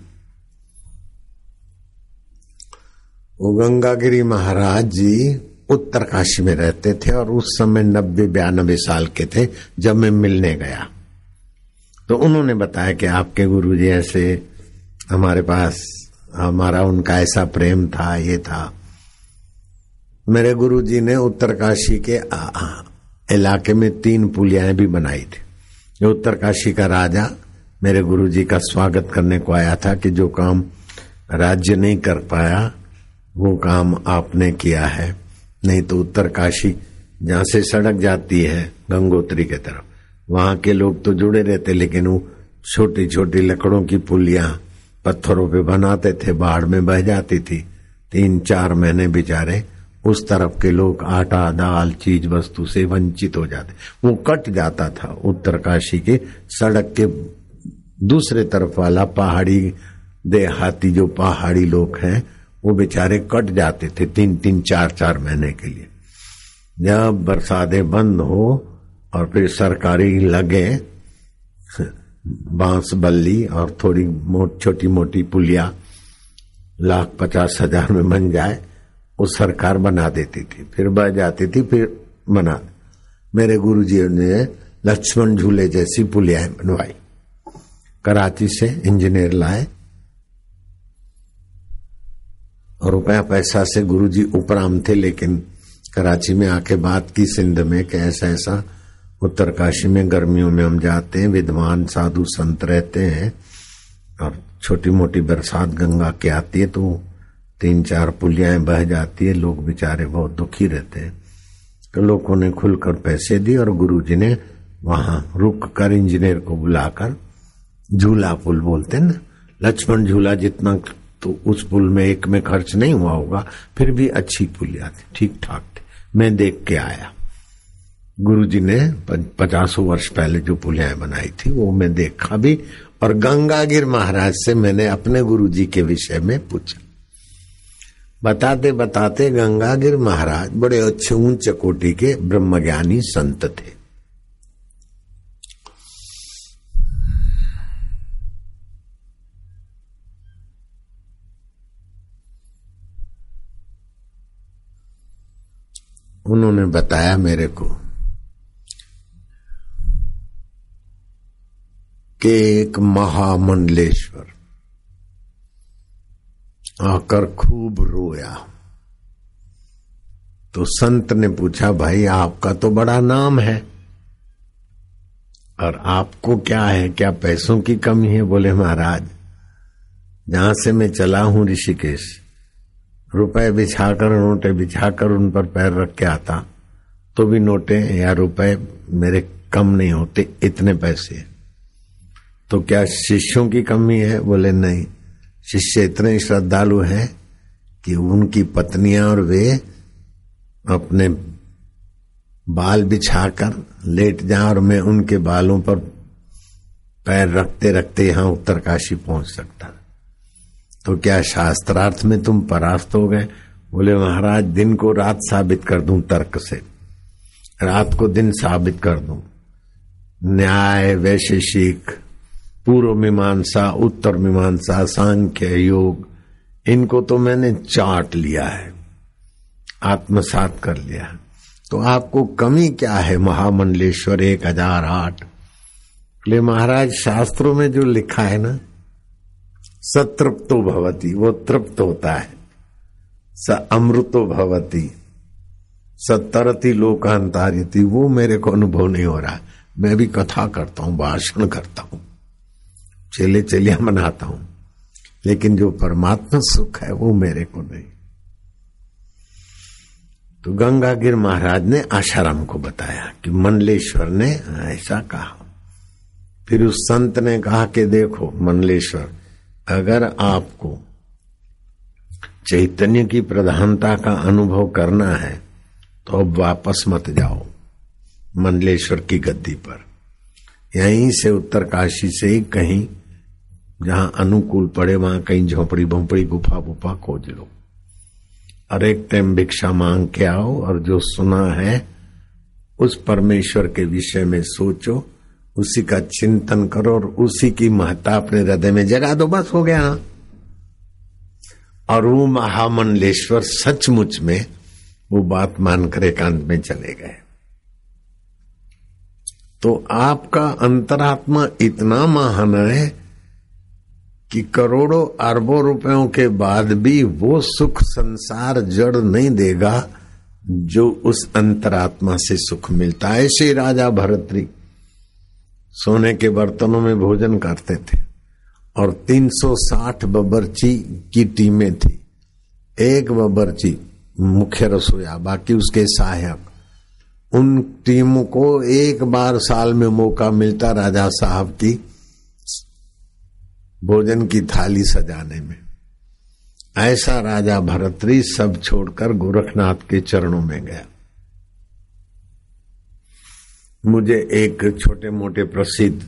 वो गंगागिरी महाराज जी उत्तर काशी में रहते थे और उस समय नब्बे बयानबे साल के थे जब मैं मिलने गया। तो उन्होंने बताया कि आपके गुरुजी ऐसे, हमारे पास हमारा उनका ऐसा प्रेम था, ये था। मेरे गुरुजी ने उत्तर काशी के इलाके में तीन पुलियाएं भी बनाई थी। जो उत्तर काशी का राजा मेरे गुरुजी का स्वागत करने को आया था कि जो काम राज्य नहीं कर पाया वो काम आपने किया है, नहीं तो उत्तर काशी जहां से सड़क जाती है गंगोत्री के तरफ, वहां के लोग तो जुड़े रहते, लेकिन वो छोटी छोटी लकड़ों की पुलियां पत्थरों पे बनाते थे, बाढ़ में बह जाती थी। तीन चार महीने बेचारे उस तरफ के लोग आटा दाल चीज वस्तु से वंचित हो जाते। वो कट जाता था उत्तर काशी के सड़क के दूसरे तरफ वाला पहाड़ी देहाती जो पहाड़ी लोग हैं वो बेचारे कट जाते थे तीन तीन चार चार महीने के लिए। जब बरसातें बंद हो और फिर सरकारी लगे बांस बल्ली और थोड़ी मोट छोटी मोटी पुलिया लाख पचास हजार में बन जाए, वो सरकार बना देती थी, फिर बह जाती थी, फिर बना। मेरे गुरुजी ने लक्ष्मण झूले जैसी पुलियाएं बनवाई। कराची से इंजीनियर लाए और रुपया पैसा से गुरुजी उपराम थे, लेकिन कराची में आके बात की सिंध में कि ऐसा ऐसा उत्तरकाशी में गर्मियों में हम जाते हैं, विद्वान साधु संत रहते हैं और छोटी मोटी बरसात गंगा की आती है तो तीन चार पुलियाएं बह जाती है, लोग बेचारे बहुत दुखी रहते हैं। तो लोगों ने खुलकर पैसे दिए और गुरुजी ने वहां रुक कर इंजीनियर को बुलाकर झूला पुल बोलते हैं ना, लक्ष्मण झूला जितना तो उस पुल में एक में खर्च नहीं हुआ होगा, फिर भी अच्छी पुलिया थी, ठीक ठाक थे। मैं देख के आया, गुरुजी ने पचासों वर्ष पहले जो पुलियाएं बनाई थी वो मैं देखा भी, और गंगागिर महाराज से मैंने अपने गुरुजी के विषय में पूछा। बताते बताते गंगागिर महाराज बड़े अच्छे ऊंच कोटि के ब्रह्मज्ञानी संत थे। उन्होंने बताया मेरे को कि एक महामंडलेश्वर आकर खूब रोया। तो संत ने पूछा, भाई आपका तो बड़ा नाम है और आपको क्या है, क्या पैसों की कमी है? बोले महाराज, जहां से मैं चला हूं ऋषिकेश, रुपए बिछाकर नोटे बिछाकर उन पर पैर रख के आता तो भी नोटे या रुपए मेरे कम नहीं होते, इतने पैसे। तो क्या शिष्यों की कमी है? बोले नहीं, शिष्य इतने श्रद्धालु हैं कि उनकी पत्नियां और वे अपने बाल बिछाकर लेट जाएं और मैं उनके बालों पर पैर रखते रखते यहां उत्तरकाशी पहुंच सकता। तो क्या शास्त्रार्थ में तुम परास्त हो गए? बोले महाराज, दिन को रात साबित कर दूं तर्क से, रात को दिन साबित कर दूं, न्याय, वैशेषिक, पूर्व मीमांसा, उत्तर मीमांसा, सांख्य, योग, इनको तो मैंने चाट लिया है, आत्मसात कर लिया। तो आपको कमी क्या है? महामंडलेश्वर एक हजार आठ। ले महाराज, शास्त्रों में जो लिखा है ना, सतृप्तो भवति, वो तृप्त होता है, स अमृतो भवति, सतरति लोकांतारिति, वो मेरे को अनुभव नहीं हो रहा। मैं भी कथा करता हूं, भाषण करता हूं, चेले चेलियां मनाता हूं, लेकिन जो परमात्मा सुख है वो मेरे को नहीं। तो गंगागिर महाराज ने आशाराम को बताया कि मंडलेश्वर ने ऐसा कहा। फिर उस संत ने कहा कि देखो मंडलेश्वर, अगर आपको चैतन्य की प्रधानता का अनुभव करना है तो अब वापस मत जाओ मंडलेश्वर की गद्दी पर, यहीं से उत्तरकाशी से कहीं जहां अनुकूल पड़े वहां कहीं झोपड़ी भोपड़ी गुफा गुफा खोज लो और एक टाइम भिक्षा मांग के आओ, और जो सुना है उस परमेश्वर के विषय में सोचो, उसी का चिंतन करो और उसी की महत्ता अपने हृदय में जगा दो, बस हो गया। और वो महामंडलेश्वर सचमुच में वो बात मानकर एकांत में चले गए। तो आपका अंतरात्मा इतना महान है कि करोड़ों अरबों रुपयों के बाद भी वो सुख संसार जड़ नहीं देगा जो उस अंतरात्मा से सुख मिलता है। ऐसे राजा भरतरी सोने के बर्तनों में भोजन करते थे और तीन सौ साठ बबरची की टीमें थी, एक बबरची मुख्य रसोया, बाकी उसके सहायक। उन टीमों को एक बार साल में मौका मिलता राजा साहब की भोजन की थाली सजाने में। ऐसा राजा भरतरी सब छोड़कर गोरखनाथ के चरणों में गया। मुझे एक छोटे मोटे प्रसिद्ध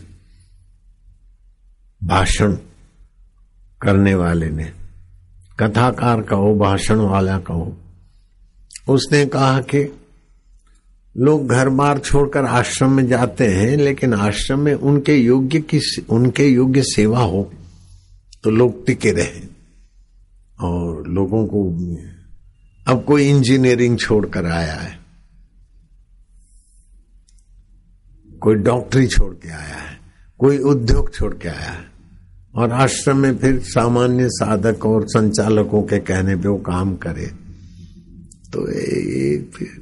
भाषण करने वाले ने, कथाकार कहो, भाषण वाला कहो, उसने कहा कि लोग घर बार छोड़कर आश्रम में जाते हैं, लेकिन आश्रम में उनके योग्य की उनके योग्य सेवा हो तो लोग टिके रहे। और लोगों को अब कोई इंजीनियरिंग छोड़कर आया है, कोई डॉक्टरी छोड़ के आया है, कोई उद्योग छोड़ के आया है और आश्रम में फिर सामान्य साधक और संचालकों के कहने पे वो काम करे, तो ये फिर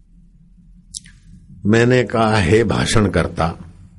मैंने कहा, हे भाषण करता,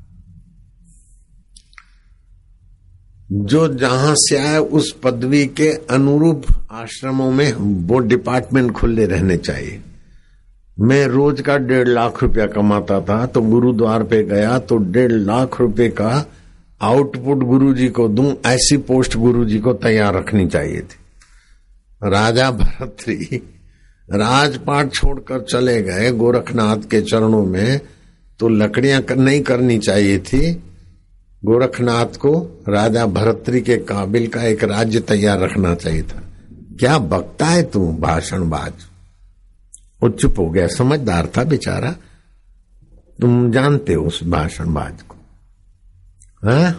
जो जहां से आए उस पदवी के अनुरूप आश्रमों में वो डिपार्टमेंट खुले रहने चाहिए। मैं रोज का डेढ़ लाख रुपया कमाता था, तो गुरुद्वार पे गया तो डेढ़ लाख रुपए का आउटपुट गुरुजी को दूं, ऐसी पोस्ट गुरुजी को तैयार रखनी चाहिए थी। राजा भरतरी राजपाट छोड़कर चले गए गोरखनाथ के चरणों में, तो लकड़ियां नहीं करनी चाहिए थी। गोरखनाथ को राजा भरतरी के काबिल का एक राज्य तैयार रखना चाहिए था। क्या बकता है तू भाषणबाज। वो चुप हो गया, समझदार था बेचारा। तुम जानते हो उस भाषणबाज को, हाँ?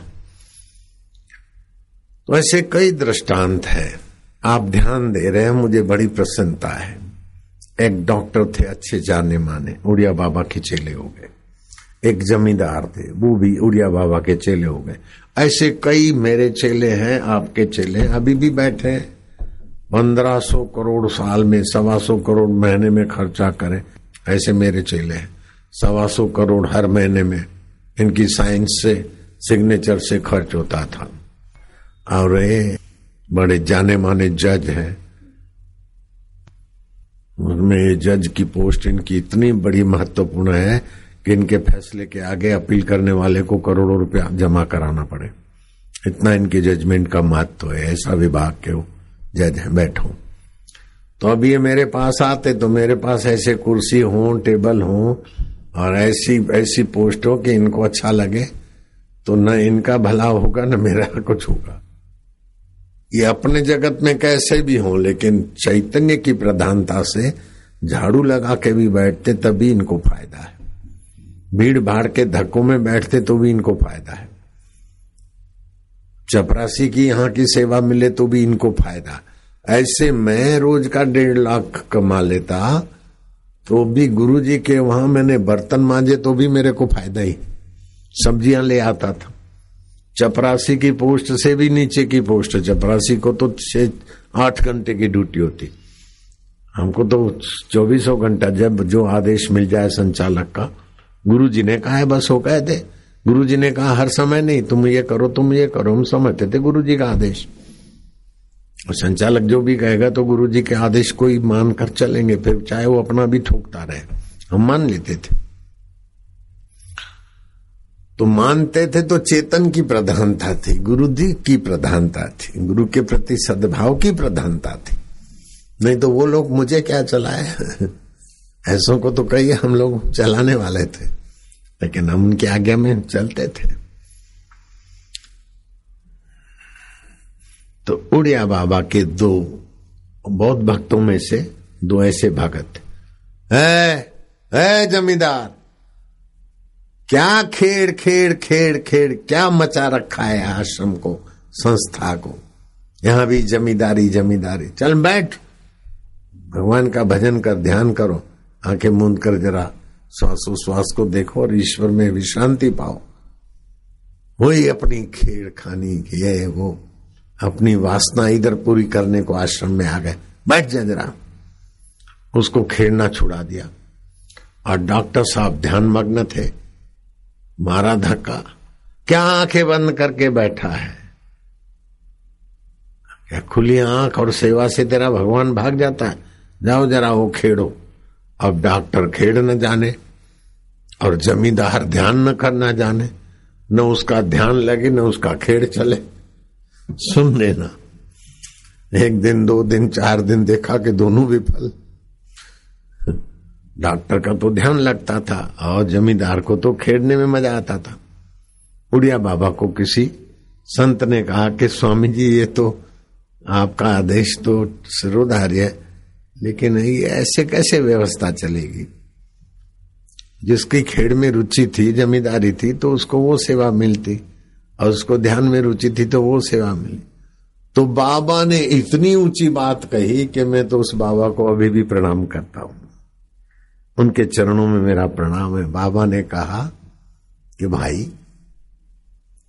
तो ऐसे कई दृष्टांत है, आप ध्यान दे रहे हैं, मुझे बड़ी प्रसन्नता है। एक डॉक्टर थे अच्छे जाने माने, उड़िया बाबा के चेले हो गए। एक जमींदार थे, वो भी उड़िया बाबा के चेले हो गए। ऐसे कई मेरे चेले हैं, आपके चेले अभी भी बैठे हैं। पंद्रह सौ करोड़ साल में सवा सौ करोड़ महीने में खर्चा करें, ऐसे मेरे चेले हैं। सवा सौ करोड़ हर महीने में इनकी साइंस से सिग्नेचर से खर्च होता था। और ये बड़े जाने माने जज हैं, उनमें ये जज की पोस्ट इनकी इतनी बड़ी महत्वपूर्ण है कि इनके फैसले के आगे अपील करने वाले को करोड़ों रुपया जमा कराना पड़े, इतना इनके जजमेंट का महत्व है। ऐसा विभाग के वो जज हैं। बैठो तो अब ये मेरे पास आते तो मेरे पास ऐसे कुर्सी हो, टेबल हो और ऐसी ऐसी पोस्ट हो कि इनको अच्छा लगे, तो न इनका भला होगा न मेरा कुछ होगा। ये अपने जगत में कैसे भी हो, लेकिन चैतन्य की प्रधानता से झाड़ू लगा के भी बैठते तभी इनको फायदा है। भीड़ भाड़ के धक्कों में बैठते तो भी इनको फायदा है। चपरासी की यहाँ की सेवा मिले तो भी इनको फायदा। ऐसे मैं रोज का डेढ़ लाख कमा लेता तो भी गुरुजी के वहां मैंने बर्तन मांजे तो भी मेरे को फायदा ही। सब्जियां ले आता था। चपरासी की पोस्ट से भी नीचे की पोस्ट, चपरासी को तो छह आठ घंटे की ड्यूटी होती, हमको तो चौबीसों घंटा जब जो आदेश मिल जाए संचालक का। गुरुजी ने कहा है बस हो गए थे। गुरुजी ने कहा हर समय नहीं, तुम ये करो तुम ये करो, हम समझते थे गुरुजी का आदेश। और संचालक जो भी कहेगा तो गुरुजी के आदेश को ही मानकर चलेंगे, फिर चाहे वो अपना भी ठोकता रहे, हम मान लेते थे। तो मानते थे तो चेतन की प्रधानता थी, गुरुजी की प्रधानता थी, गुरु के प्रति सद्भाव की प्रधानता थी। नहीं तो वो लोग मुझे क्या चलाए ऐसों को तो कई हम लोग चलाने वाले थे, लेकिन हम उनकी आज्ञा में चलते थे। तो उड़िया बाबा के दो बौद्ध भक्तों में से दो ऐसे भगत है, है जमींदार, क्या खेड़ खेड़ खेड़ खेड़ क्या मचा रखा है आश्रम को, संस्था को। यहां भी जमींदारी जमींदारी। चल बैठ, भगवान का भजन कर, ध्यान करो, आंखें मूंद कर जरा श्वासोश्वास को देखो और ईश्वर में विश्रांति पाओ। वही अपनी खेड़ खानी ये वो अपनी वासना इधर पूरी करने को आश्रम में आ गए। बैठ जा जरा। उसको खेड़ना छुड़ा दिया और डॉक्टर साहब ध्यान मग्न थे। मारा धक्का, क्या आंखें बंद करके बैठा है, क्या खुली आंख और सेवा से तेरा भगवान भाग जाता है। जाओ जरा वो खेड़ो। अब डॉक्टर खेड़ न जाने और जमींदार ध्यान न करना जाने, न उसका ध्यान लगे न उसका खेड़ चले। सुन लेना, एक दिन दो दिन चार दिन देखा कि दोनों विफल। डॉक्टर का तो ध्यान लगता था और जमींदार को तो खेड़ने में मजा आता था। उड़िया बाबा को किसी संत ने कहा कि स्वामी जी ये तो आपका आदेश तो सिरोधार्य है, लेकिन ये ऐसे कैसे व्यवस्था चलेगी। जिसकी खेड़ में रुचि थी, जमींदारी थी, तो उसको वो सेवा मिलती और उसको ध्यान में रुचि थी तो वो सेवा मिली। तो बाबा ने इतनी ऊंची बात कही कि मैं तो उस बाबा को अभी भी प्रणाम करता हूं, उनके चरणों में मेरा प्रणाम है। बाबा ने कहा कि भाई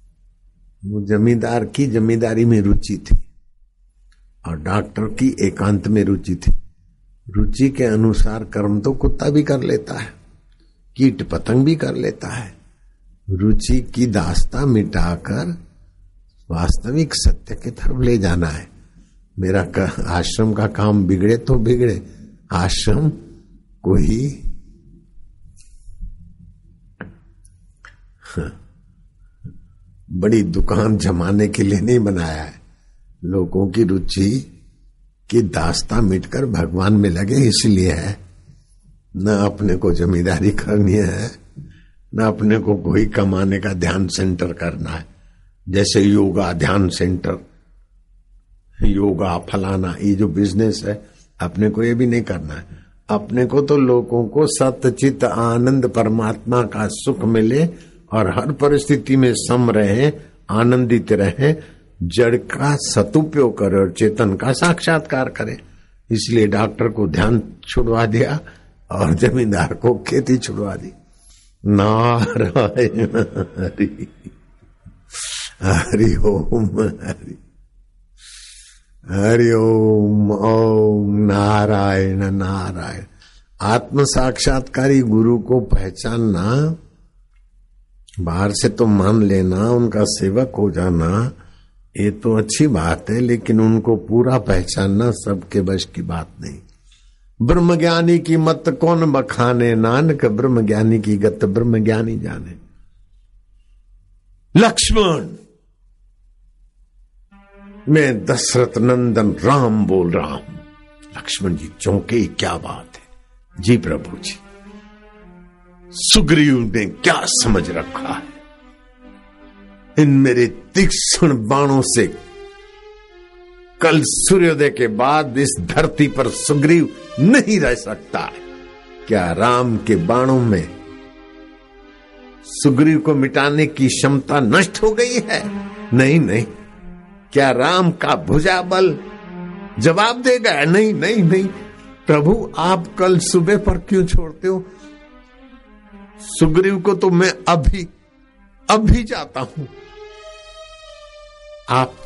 वो जमींदार की जमींदारी में रुचि थी और डॉक्टर की एकांत में रुचि थी। रुचि के अनुसार कर्म तो कुत्ता भी कर लेता है, कीट पतंग भी कर लेता है। रुचि की दास्ता मिटाकर वास्तविक सत्य की तरफ ले जाना है। मेरा आश्रम का काम बिगड़े तो बिगड़े, आश्रम कोई बड़ी दुकान जमाने के लिए नहीं बनाया है। लोगों की रुचि की दास्ता मिटकर भगवान में लगे इसलिए है। न अपने को जमींदारी करनी है, न अपने को कोई कमाने का ध्यान सेंटर करना है। जैसे योगा ध्यान सेंटर, योगा फलाना, ये जो बिजनेस है अपने को ये भी नहीं करना है। अपने को तो लोगों को सतचित आनंद परमात्मा का सुख मिले और हर परिस्थिति में सम रहे, आनंदित रहे, जड़ का सदुपयोग करे और चेतन का साक्षात्कार करे। इसलिए डॉक्टर को ध्यान छुड़वा दिया और जमींदार को खेती छुड़वा दी। नारायण हरि हरि ओम हरि हरि ओम ओम नारायण नारायण। आत्म साक्षात्कारी गुरु को पहचानना, बाहर से तो मान लेना, उनका सेवक हो जाना, ये तो अच्छी बात है, लेकिन उनको पूरा पहचानना सबके बस की बात नहीं। ब्रह्म ज्ञानी की मत कौन बखाने, नानक ब्रह्म ज्ञानी की गत ब्रह्म ज्ञानी जाने। लक्ष्मण, मैं दशरथ नंदन राम बोल रहा हूं। लक्ष्मण जी चौंके, क्या बात है जी प्रभु जी, सुग्रीव ने क्या समझ रखा है? इन मेरे तीक्ष्ण बाणों से कल सूर्योदय के बाद इस धरती पर सुग्रीव नहीं रह सकता। क्या राम के बाणों में सुग्रीव को मिटाने की क्षमता नष्ट हो गई है? नहीं नहीं। क्या राम का भुजा बल जवाब देगा? नहीं नहीं नहीं। प्रभु आप कल सुबह पर क्यों छोड़ते हो? सुग्रीव को तो मैं अभी अभी जाता हूं, आप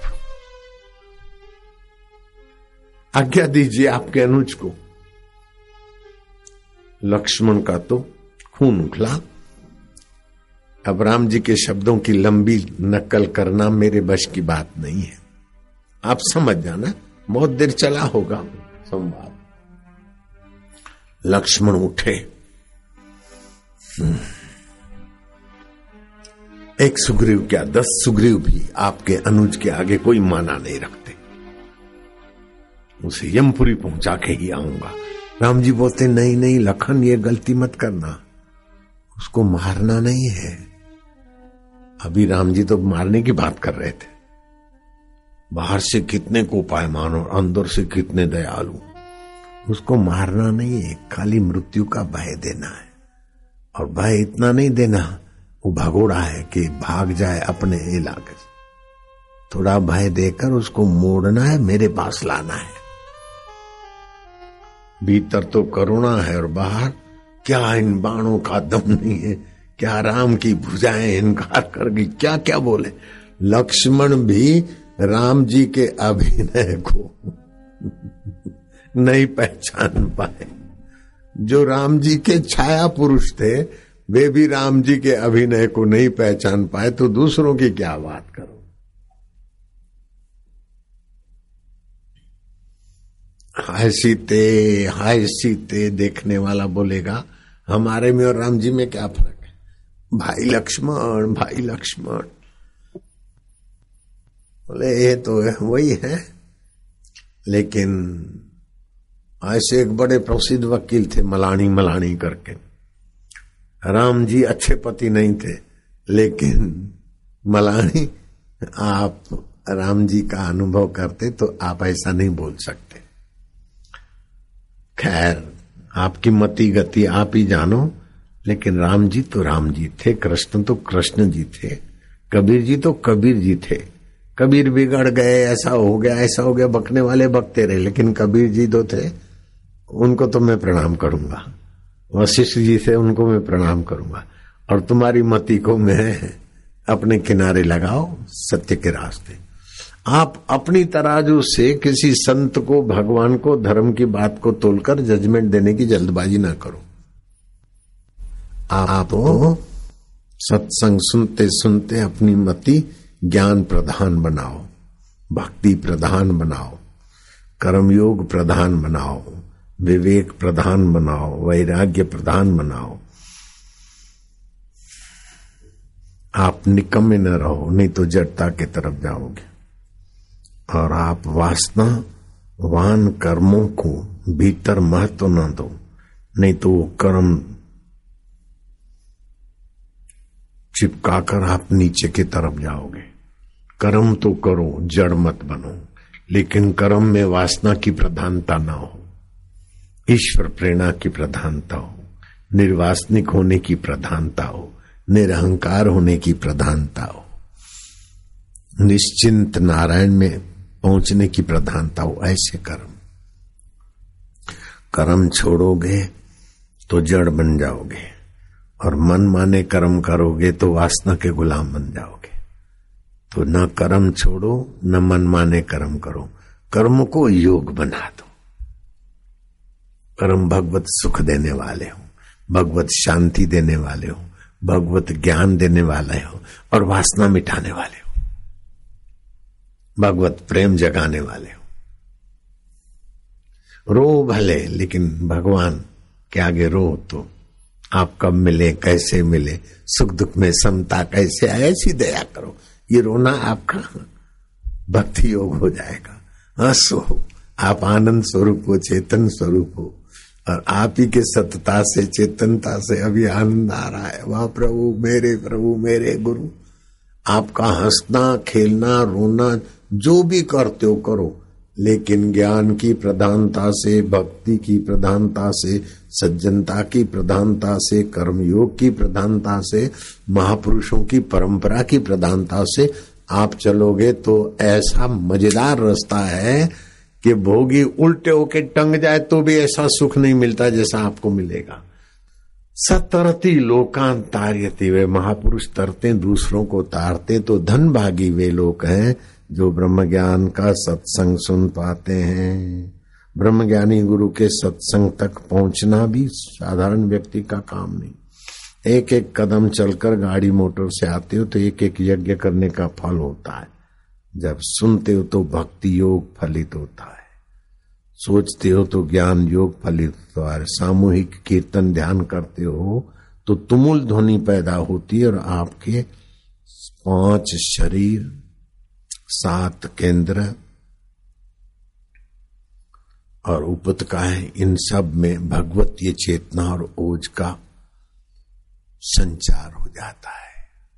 आज्ञा दीजिए आपके अनुज को। लक्ष्मण का तो खून उखला। अब राम जी के शब्दों की लंबी नकल करना मेरे बश की बात नहीं है, आप समझ जाना, बहुत देर चला होगा संवाद। लक्ष्मण उठे, एक सुग्रीव क्या दस सुग्रीव भी आपके अनुज के आगे कोई माना नहीं रखते। उसे यमपुरी पहुंचा के ही आऊंगा। राम जी बोलते नहीं नहीं लखन, ये गलती मत करना, उसको मारना नहीं है। अभी राम जी तो मारने की बात कर रहे थे। बाहर से कितने कोपायमान और अंदर से कितने दयालु, उसको मारना नहीं है, खाली मृत्यु का भय देना है। और भय इतना नहीं देना वो भगोड़ा है कि भाग जाए अपने इलाके से, थोड़ा भय देकर उसको मोड़ना है, मेरे पास लाना है। भीतर तो करुणा है और बाहर क्या इन बाणों का दम नहीं है, क्या राम की भुजाएं इनकार कर गई, क्या क्या बोले। लक्ष्मण भी राम जी के अभिनय को नहीं पहचान पाए। जो राम जी के छाया पुरुष थे वे भी राम जी के अभिनय को नहीं पहचान पाए, तो दूसरों की क्या बात करो। हाय सीते हाय सीते देखने वाला बोलेगा हमारे में और राम जी में क्या फर्क है? भाई लक्ष्मण भाई लक्ष्मण बोले ये तो वही है। लेकिन ऐसे एक बड़े प्रसिद्ध वकील थे मलानी मलानी करके। राम जी अच्छे पति नहीं थे, लेकिन मलानी आप राम जी का अनुभव करते तो आप ऐसा नहीं बोल सकते। खैर आपकी मति गति आप ही जानो, लेकिन राम जी तो राम जी थे, कृष्ण तो कृष्ण जी थे, कबीर जी तो कबीर जी थे। कबीर बिगड़ गए, ऐसा हो गया ऐसा हो गया, बकने वाले बकते रहे, लेकिन कबीर जी तो थे, उनको तो मैं प्रणाम करूंगा। वशिष्ठ जी थे, उनको मैं प्रणाम करूंगा। और तुम्हारी मति को मैं अपने किनारे लगाओ सत्य के रास्ते। आप अपनी तराजू से किसी संत को, भगवान को, धर्म की बात को तोलकर जजमेंट देने की जल्दबाजी ना करो। आप तो सत्संग सुनते सुनते अपनी मति ज्ञान प्रधान बनाओ, भक्ति प्रधान बनाओ, कर्मयोग प्रधान बनाओ, विवेक प्रधान बनाओ, वैराग्य प्रधान बनाओ। आप निकम्मे न रहो, नहीं तो जड़ता के तरफ जाओगे। और आप वासना वान कर्मों को भीतर महत्व न दो, नहीं तो वो कर्म चिपकाकर आप नीचे की तरफ जाओगे। कर्म तो करो, जड़ मत बनो, लेकिन कर्म में वासना की प्रधानता ना हो, ईश्वर प्रेरणा की प्रधानता हो, निर्वासनिक होने की प्रधानता हो, निरहंकार होने की प्रधानता हो, निश्चिंत नारायण में पहुंचने की प्रधानता हो। ऐसे कर्म कर्म छोड़ोगे तो जड़ बन जाओगे, और मन माने कर्म करोगे तो वासना के गुलाम बन जाओगे। तो न कर्म छोड़ो, न मन माने कर्म करो, कर्म को योग बना दो। कर्म भगवत सुख देने वाले हो, भगवत शांति देने वाले हो, भगवत ज्ञान देने वाले हो, और वासना मिटाने वाले हो, भगवत प्रेम जगाने वाले हो। रो भले, लेकिन भगवान के आगे रो तो आप कब मिले, कैसे मिले, सुख दुख में समता कैसे, ऐसी दया करो। ये रोना आपका भक्ति योग हो जाएगा। हंसो, आप आनंद स्वरूप हो, चेतन स्वरूप हो, और आप ही के सतता से, चेतनता से अभी आनंद आ रहा है। वाह प्रभु, मेरे प्रभु, मेरे गुरु। आपका हंसना, खेलना, रोना जो भी करते हो करो, लेकिन ज्ञान की प्रधानता से, भक्ति की प्रधानता से, सज्जनता की प्रधानता से, कर्मयोग की प्रधानता से, महापुरुषों की परंपरा की प्रधानता से आप चलोगे तो ऐसा मजेदार रास्ता है कि भोगी उल्टे होके टंग जाए तो भी ऐसा सुख नहीं मिलता जैसा आपको मिलेगा। सतरती लोकान तार्यति, वे महापुरुष तरते दूसरों को तारते, तो धन भागी वे लोग हैं जो ब्रह्म ज्ञान का सत्संग सुन पाते हैं। ब्रह्मज्ञानी गुरु के सत्संग तक पहुंचना भी साधारण व्यक्ति का काम नहीं। एक एक कदम चलकर गाड़ी मोटर से आते हो तो एक एक यज्ञ करने का फल होता है। जब सुनते हो तो भक्ति योग फलित होता है, सोचते हो तो ज्ञान योग फलित होता है, सामूहिक कीर्तन ध्यान करते हो तो तुमुल ध्वनि पैदा होती है, और आपके पांच शरीर, सात केंद्र और उपतकाएं, इन सब में भगवत ये चेतना और ओज का संचार हो जाता है।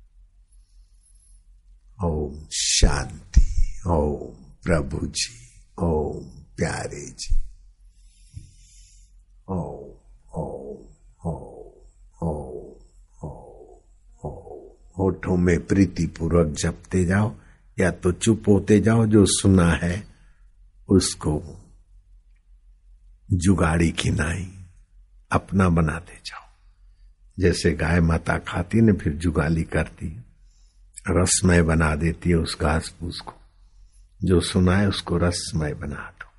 ओम शांति, ओम प्रभु जी, ओम प्यारे जी, ओम ओम ओम ओम ओम। होठों में प्रीति पूर्वक जपते जाओ, या तो चुप होते जाओ, जो सुना है उसको जुगाड़ी की नाई अपना बनाते जाओ। जैसे गाय माता खाती ने फिर जुगाली करती, रसमय बना देती है उस घास फूस को। जो सुना है उसको रसमय बना दो।